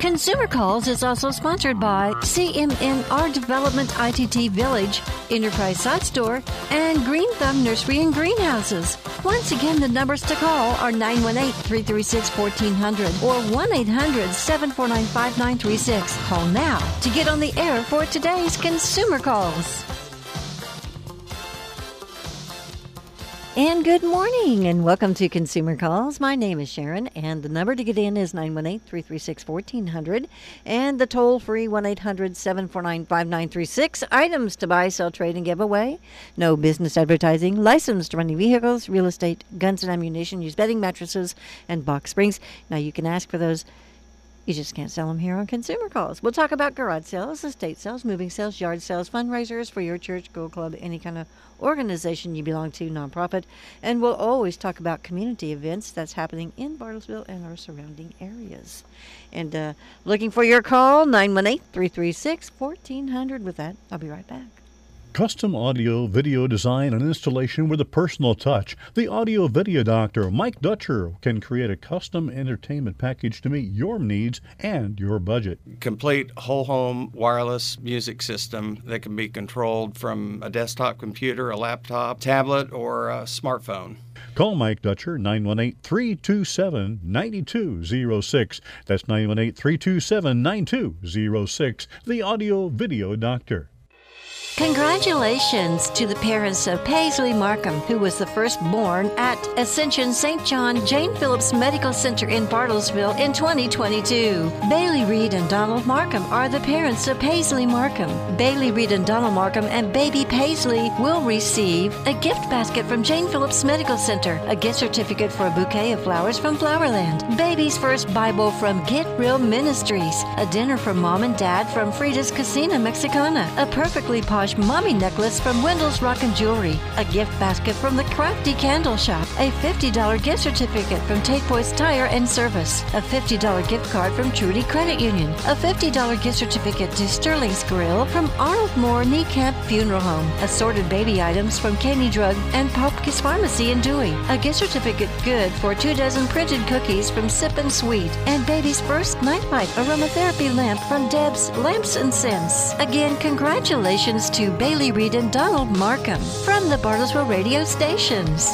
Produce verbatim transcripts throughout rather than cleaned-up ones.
Consumer Calls is also sponsored by C M N R Development I T T Village, Enterprise Sod Store, and Green Thumb Nursery and Greenhouses. Once again, the numbers to call are nine one eight, three three six, one four zero zero or one eight hundred, seven four nine, five nine three six. Call now to get on the air for today's Consumer Calls. And good morning, and welcome to Consumer Calls. My name is Sharon, and the number to get in is nine one eight, three three six, one four zero zero, and the toll-free one eight hundred, seven four nine, five nine three six. Items to buy, sell, trade, and give away. No business advertising. Licensed to running vehicles, real estate, guns and ammunition, used bedding, mattresses, and box springs. Now, you can ask for those. You just can't sell them here on Consumer Calls. We'll talk about garage sales, estate sales, moving sales, yard sales, fundraisers for your church, school club, any kind of organization you belong to, nonprofit. And we'll always talk about community events that's happening in Bartlesville and our surrounding areas. And uh, looking for your call, nine one eight, three three six, one four zero zero. With that, I'll be right back. Custom audio, video design, and installation with a personal touch. The Audio Video Doctor, Mike Dutcher, can create a custom entertainment package to meet your needs and your budget. Complete whole home wireless music system that can be controlled from a desktop computer, a laptop, tablet, or a smartphone. Call Mike Dutcher, nine one eight, three two seven, nine two zero six. That's nine one eight, three two seven, nine two zero six. The Audio Video Doctor. Congratulations to the parents of Paisley Markham, who was the firstborn at Ascension Saint John Jane Phillips Medical Center in Bartlesville in twenty twenty-two. Bailey Reed and Donald Markham are the parents of Paisley Markham. Bailey Reed and Donald Markham and baby Paisley will receive a gift basket from Jane Phillips Medical Center, a gift certificate for a bouquet of flowers from Flowerland, baby's first Bible from Get Real Ministries, a dinner from Mom and Dad from Frida's Casina Mexicana, a perfectly polished mommy necklace from Wendell's Rock and Jewelry, a gift basket from the Crafty Candle Shop, a fifty dollars gift certificate from Tate Boys Tire and Service, a fifty dollars gift card from Trudy Credit Union, a fifty dollars gift certificate to Sterling's Grill from Arnold Moore Knee Camp Funeral Home, assorted baby items from Caney Drug and Popkis Pharmacy in Dewey, a gift certificate good for two dozen printed cookies from Sip and Sweet, and baby's first Nightlight aromatherapy lamp from Deb's Lamps and Scents. Again, congratulations to Bailey Reed and Donald Markham from the Bartlesville radio stations.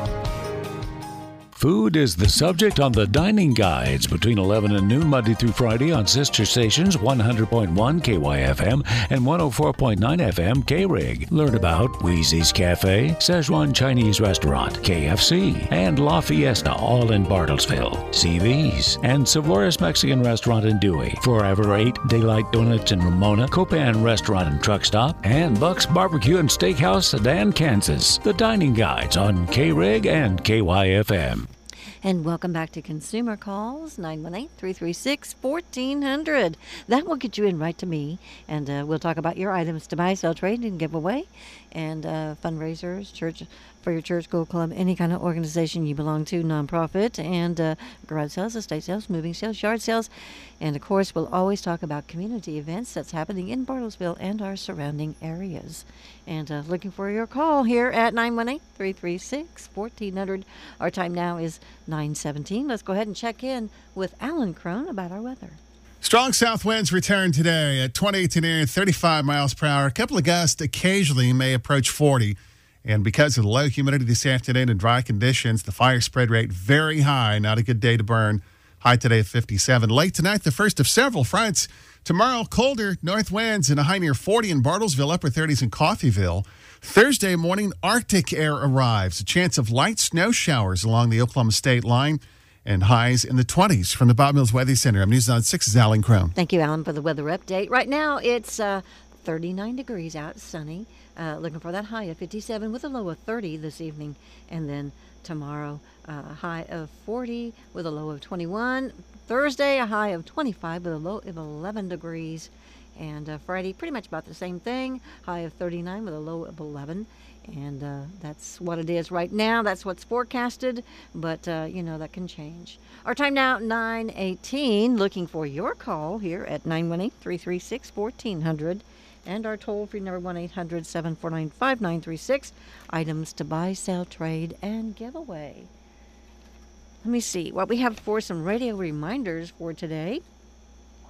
Food is the subject on the Dining Guides between eleven and noon, Monday through Friday on sister stations one hundred point one K Y F M and one oh four point nine F M K-Rig. Learn about Wheezy's Cafe, Szechuan Chinese Restaurant, K F C, and La Fiesta, all in Bartlesville. See these and Savoris Mexican Restaurant in Dewey, Forever eight Daylight Donuts in Ramona, Copan Restaurant and Truck Stop, and Buck's Barbecue and Steakhouse, Sedan, Kansas. The Dining Guides on K-Rig and K Y F M. And welcome back to Consumer Calls, nine one eight, three three six, one four zero zero. That will get you in right to me, and uh, we'll talk about your items to buy, sell, trade, and give away, and uh, fundraisers, church for your church, school club, any kind of organization you belong to, nonprofit, and uh, garage sales, estate sales, moving sales, yard sales. And, of course, we'll always talk about community events that's happening in Bartlesville and our surrounding areas. And uh, looking for your call here at nine one eight, three three six, one four zero zero. Our time now is nine seventeen. Let's go ahead and check in with Alan Crone about our weather. Strong south winds return today at twenty to near thirty-five miles per hour. A couple of gusts occasionally may approach forty. And because of the low humidity this afternoon and dry conditions, the fire spread rate very high. Not a good day to burn. High today at fifty-seven. Late tonight, the first of several fronts. Tomorrow, colder north winds and a high near forty in Bartlesville, upper thirties in Coffeyville. Thursday morning, Arctic air arrives. A chance of light snow showers along the Oklahoma state line and highs in the twenties. From the Bob Mills Weather Center, I'm News on six's Alan Crone. Thank you, Alan, for the weather update. Right now, it's uh, thirty-nine degrees out, sunny. Uh, looking for that high of fifty-seven with a low of thirty this evening. And then tomorrow, a uh, high of forty with a low of twenty-one. Thursday, a high of twenty-five with a low of eleven degrees. And uh, Friday, pretty much about the same thing. High of thirty-nine with a low of eleven. And uh, that's what it is right now. That's what's forecasted. But, uh, you know, that can change. Our time now, nine eighteen. Looking for your call here at nine one eight, three three six, one four zero zero. And our toll-free number, one eight hundred, seven four nine, five nine three six. Items to buy, sell, trade, and give away. Let me see what we have for some radio reminders for today.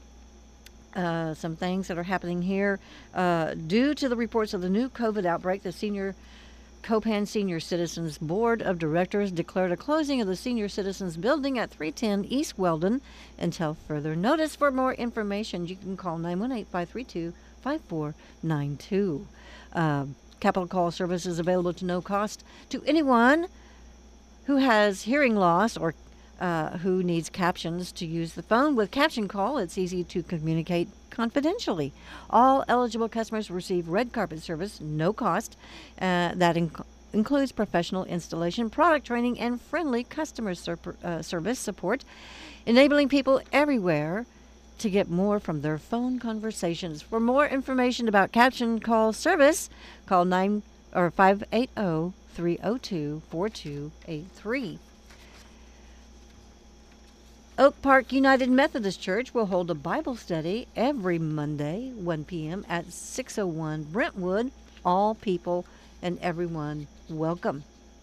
uh, some things that are happening here. Uh, due to the reports of the new COVID outbreak, the senior Copan Senior Citizens Board of Directors declared a closing of the Senior Citizens Building at three ten East Weldon until further notice. For more information, you can call nine one eight, five three two, five four nine two. Uh, Capital Call service is available to no cost to anyone who has hearing loss or uh, who needs captions to use the phone. With Caption Call, it's easy to communicate confidentially. All eligible customers receive red carpet service, no cost. Uh, that inc- includes professional installation, product training, and friendly customer sur- uh, service support, enabling people everywhere to get more from their phone conversations. For more information about Caption Call service, call nine or five eight zero, three zero two, four two eight three. Oak Park United Methodist Church will hold a Bible study every Monday, one p.m. at six oh one Brentwood. All people and everyone welcome.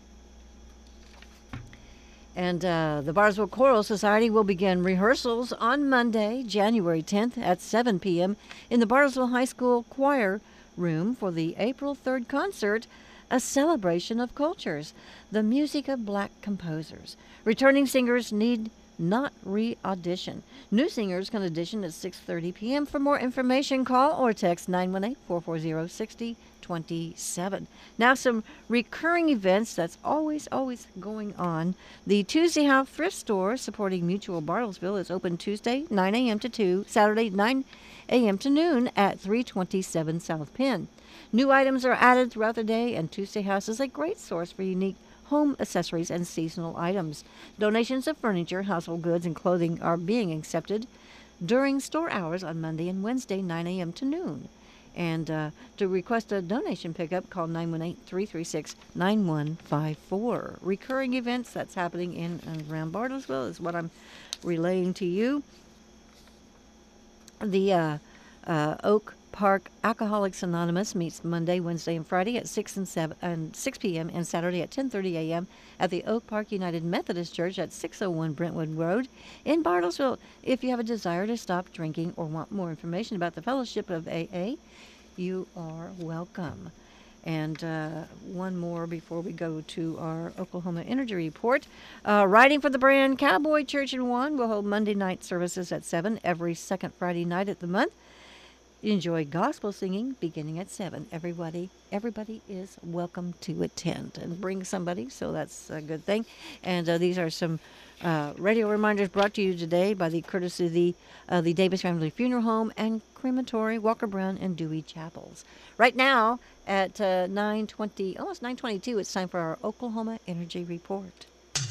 And uh, the Bartlesville Choral Society will begin rehearsals on Monday, January tenth at seven p.m. in the Bartlesville High School Choir Room for the April third concert, A Celebration of Cultures, the music of black composers. Returning singers need not re-audition. New singers can audition at six thirty p.m. For more information, call or text nine one eight, four four zero, six zero two seven. Now, some recurring events that's always, always going on. The Tuesday House Thrift Store, supporting Mutual Bartlesville, is open Tuesday, nine a.m. to two, Saturday, nine a.m. to noon at three twenty-seven South Penn. New items are added throughout the day, and Tuesday House is a great source for unique home accessories and seasonal items. Donations of furniture, household goods, and clothing are being accepted during store hours on Monday and Wednesday, nine a.m. to noon. And uh, to request a donation pickup, call nine one eight, three three six, nine one five four. Recurring events that's happening in and around Bartlesville is what I'm relaying to you. The uh, uh, Oak Park Alcoholics Anonymous meets Monday, Wednesday, and Friday at six and seven and six p.m. and Saturday at ten thirty a.m. at the Oak Park United Methodist Church at six oh one Brentwood Road in Bartlesville. If you have a desire to stop drinking or want more information about the Fellowship of A A, you are welcome. And uh, one more before we go to our Oklahoma Energy Report. Uh, Riding for the Brand Cowboy Church in One will hold Monday night services at seven every second Friday night of the month. Enjoy gospel singing beginning at seven. Everybody, everybody is welcome to attend and bring somebody, so that's a good thing. And uh, these are some uh, radio reminders brought to you today by the courtesy of the, uh, the Davis Family Funeral Home and Crematory, Walker Brown and Dewey Chapels. Right now at uh, nine twenty, almost nine twenty-two, it's time for our Oklahoma Energy Report.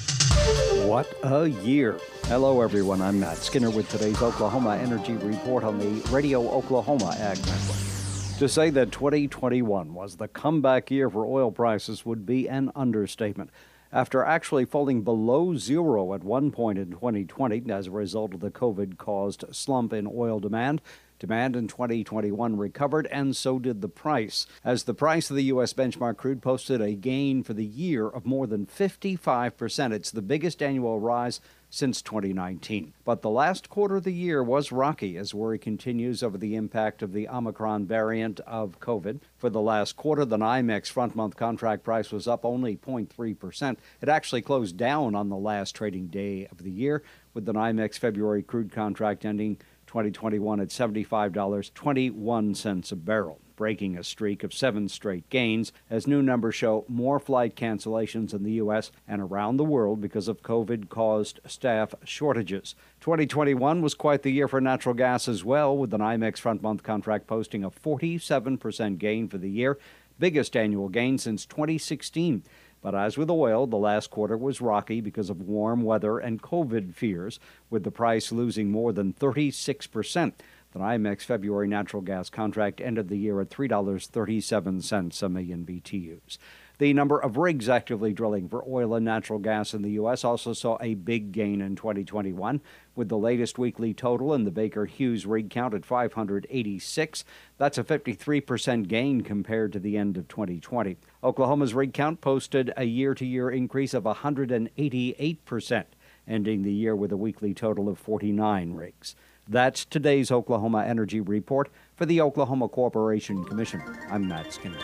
What a year. Hello, everyone. I'm Matt Skinner with today's Oklahoma Energy Report on the Radio Oklahoma Ag Network. To say that twenty twenty-one was the comeback year for oil prices would be an understatement. After actually falling below zero at one point in twenty twenty as a result of the COVID-caused slump in oil demand, demand in twenty twenty-one recovered, and so did the price, as the price of the U S benchmark crude posted a gain for the year of more than fifty-five percent. It's the biggest annual rise since twenty nineteen. But the last quarter of the year was rocky as worry continues over the impact of the Omicron variant of COVID. For the last quarter, the NYMEX front-month contract price was up only zero point three percent. It actually closed down on the last trading day of the year, with the NYMEX February crude contract ending twenty twenty-one at seventy-five dollars and twenty-one cents a barrel, breaking a streak of seven straight gains as new numbers show more flight cancellations in the U S and around the world because of COVID-caused staff shortages. twenty twenty-one was quite the year for natural gas as well, with the NYMEX front-month contract posting a forty-seven percent gain for the year, biggest annual gain since twenty sixteen. But as with oil, the last quarter was rocky because of warm weather and COVID fears, with the price losing more than thirty-six percent. The NYMEX February natural gas contract ended the year at three dollars and thirty-seven cents a million B T Us. The number of rigs actively drilling for oil and natural gas in the U S also saw a big gain in twenty twenty-one, with the latest weekly total in the Baker Hughes rig count at five hundred eighty-six. That's a fifty-three percent gain compared to the end of twenty twenty. Oklahoma's rig count posted a year-to-year increase of one hundred eighty-eight percent, ending the year with a weekly total of forty-nine rigs. That's today's Oklahoma Energy Report. For the Oklahoma Corporation Commission, I'm Matt Skinner.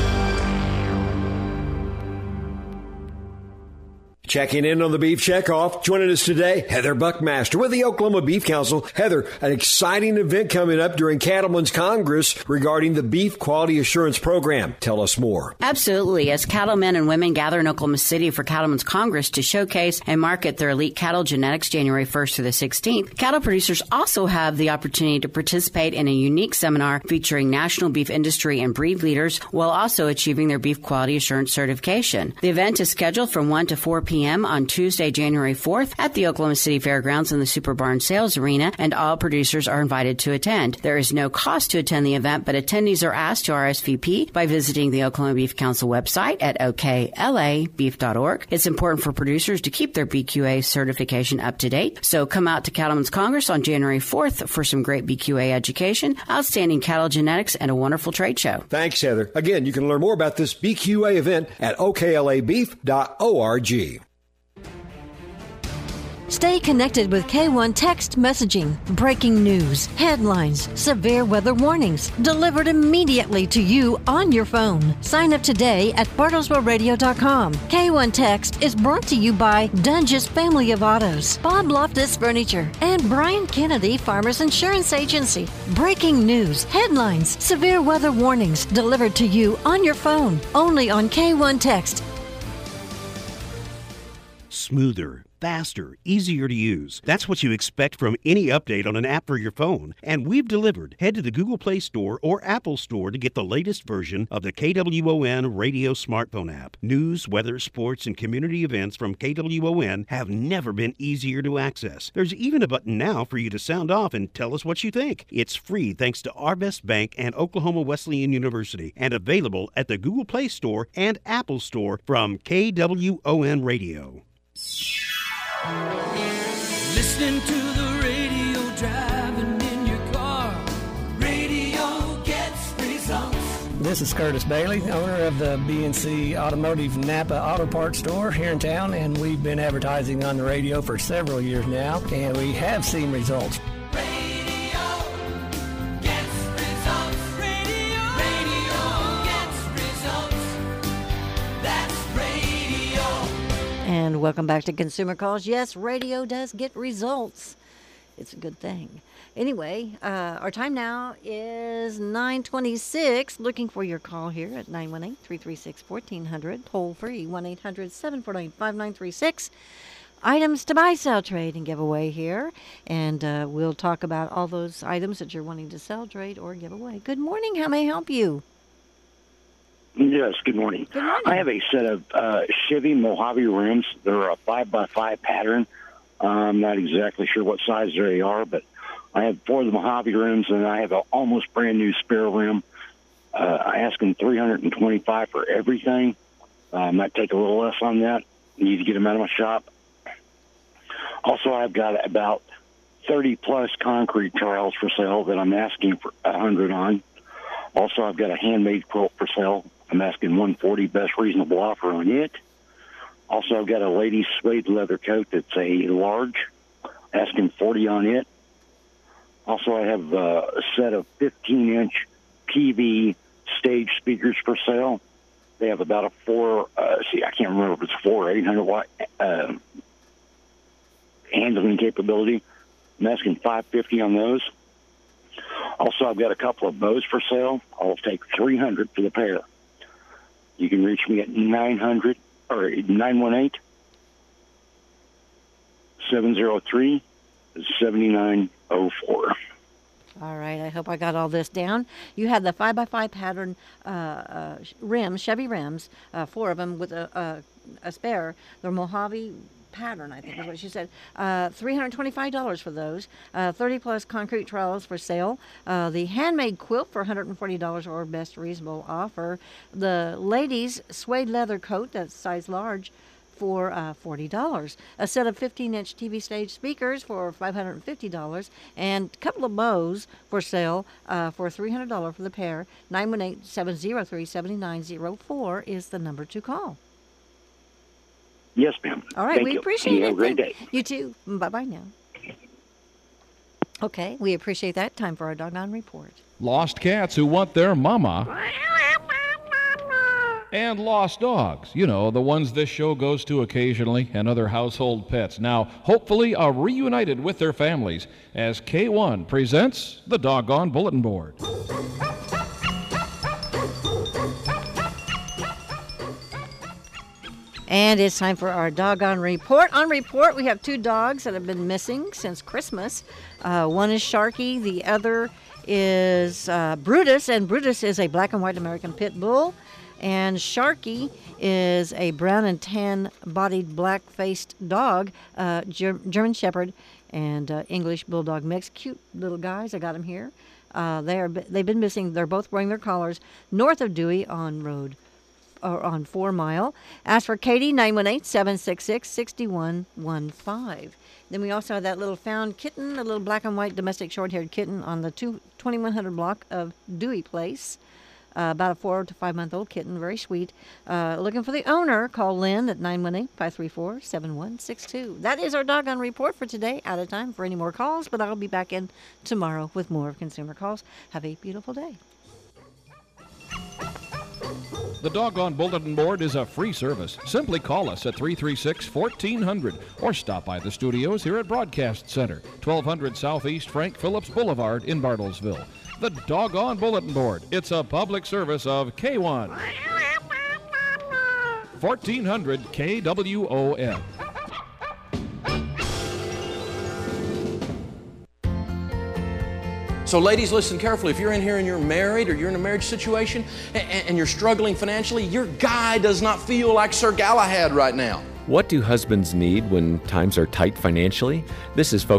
Checking in on the Beef Checkoff. Joining us today, Heather Buckmaster with the Oklahoma Beef Council. Heather, an exciting event coming up during Cattlemen's Congress regarding the Beef Quality Assurance Program. Tell us more. Absolutely. As cattlemen and women gather in Oklahoma City for Cattlemen's Congress to showcase and market their elite cattle genetics January first through the sixteenth, cattle producers also have the opportunity to participate in a unique seminar featuring national beef industry and breed leaders while also achieving their beef quality assurance certification. The event is scheduled from one to four p.m. on Tuesday, January fourth at the Oklahoma City Fairgrounds in the Super Barn Sales Arena, and all producers are invited to attend. There is no cost to attend the event, but attendees are asked to R S V P by visiting the Oklahoma Beef Council website at O K L A beef dot org. It's important for producers to keep their B Q A certification up to date, so come out to Cattlemen's Congress on January fourth for some great B Q A education, outstanding cattle genetics, and a wonderful trade show. Thanks, Heather. Again, you can learn more about this B Q A event at O K L A beef dot org. Stay connected with K one Text Messaging. Breaking news, headlines, severe weather warnings, delivered immediately to you on your phone. Sign up today at bartlesville radio dot com. K one Text is brought to you by Dunges Family of Autos, Bob Loftus Furniture, and Brian Kennedy Farmers Insurance Agency. Breaking news, headlines, severe weather warnings, delivered to you on your phone. Only on K one Text. Smoother, faster, easier to use. That's what you expect from any update on an app for your phone. And we've delivered. Head to the Google Play Store or Apple Store to get the latest version of the K W O N radio smartphone app. News, weather, sports, and community events from K W O N have never been easier to access. There's even a button now for you to sound off and tell us what you think. It's free thanks to Our Best Bank and Oklahoma Wesleyan University, and available at the Google Play Store and Apple Store from K W O N Radio. Listening to the radio, driving in your car. Radio gets results. This is Curtis Bailey, owner of the B and C Automotive Napa Auto Parts store here in town, and we've been advertising on the radio for several years now, and we have seen results. And welcome back to Consumer Calls. Yes, radio does get results. It's a good thing. Anyway, uh, our time now is nine twenty-six. Looking for your call here at nine one eight, three three six, one four zero zero. Toll free, one eight hundred, seven four nine, five nine three six. Items to buy, sell, trade, and give away here. And uh, we'll talk about all those items that you're wanting to sell, trade, or give away. Good morning. How may I help you? Yes, good morning. Good morning. I have a set of uh, Chevy Mojave rims. They're a five by five pattern. I'm not exactly sure what size they are, but I have four of the Mojave rims, and I have an almost brand new spare rim. Uh, I ask them three hundred twenty-five dollars for everything. Uh, I might take a little less on that. Need to get them out of my shop. Also, I've got about thirty plus concrete tiles for sale that I'm asking for one hundred on. Also, I've got a handmade quilt for sale. I'm asking one hundred forty dollars, best reasonable offer on it. Also, I've got a ladies' suede leather coat that's a large, asking forty dollars on it. Also, I have uh, a set of fifteen inch P V stage speakers for sale. They have about a four, uh, see, I can't remember if it's four or eight hundred watt uh, handling capability. I'm asking five hundred fifty dollars on those. Also, I've got a couple of bows for sale. I'll take three hundred dollars for the pair. You can reach me at nine hundred or nine one eight, seven zero three, seven nine zero four. All right, I hope I got all this down. You have the five by five pattern uh, uh, rims, Chevy rims, uh, four of them with a, a, a spare. They're Mojave pattern, I think is what she said. Uh, three hundred twenty-five dollars for those. Uh, thirty plus concrete trellis for sale. Uh, the handmade quilt for one hundred forty dollars or best reasonable offer. The ladies' suede leather coat, that's size large, for uh, forty dollars. A set of fifteen inch T V stage speakers for five hundred fifty dollars. And a couple of bows for sale uh, for three hundred dollars for the pair. nine one eight, seven zero three, seven nine zero four is the number to call. Yes, ma'am. All right, Thank we you. appreciate you it. Have a great day. You too. Bye-bye now. Okay, we appreciate that. Time for our doggone report. Lost cats who want their mama. And lost dogs, you know, the ones this show goes to occasionally, and other household pets, now hopefully are reunited with their families as K one presents the Doggone Bulletin Board. And it's time for our doggone report. On report, we have two dogs that have been missing since Christmas. Uh, one is Sharky, the other is uh, Brutus, and Brutus is a black and white American pit bull. And Sharky is a brown and tan-bodied, black-faced dog, uh, Ger- German Shepherd and uh, English Bulldog mix. Cute little guys. I got them here. Uh, they are. They've been missing. They're both wearing their collars north of Dewey on road, or on Four Mile. As for Katie, nine one eight, seven six six, six one one five. Then we also have that little found kitten, a little black and white domestic short-haired kitten on the two, twenty-one hundred block of Dewey Place. Uh, about a four to five month old kitten, very sweet. Uh, looking for the owner, call Lynn at nine one eight, five three four, seven one six two. That is our doggone report for today. Out of time for any more calls, but I'll be back in tomorrow with more of Consumer Calls. Have a beautiful day. The Doggone Bulletin Board is a free service. Simply call us at three three six, fourteen hundred or stop by the studios here at Broadcast Center, twelve hundred Southeast Frank Phillips Boulevard in Bartlesville. The Doggone Bulletin Board. It's a public service of K one. fourteen hundred K W O N. So ladies, listen carefully. If you're in here and you're married or you're in a marriage situation and, and you're struggling financially, your guy does not feel like Sir Galahad right now. What do husbands need when times are tight financially? This is focused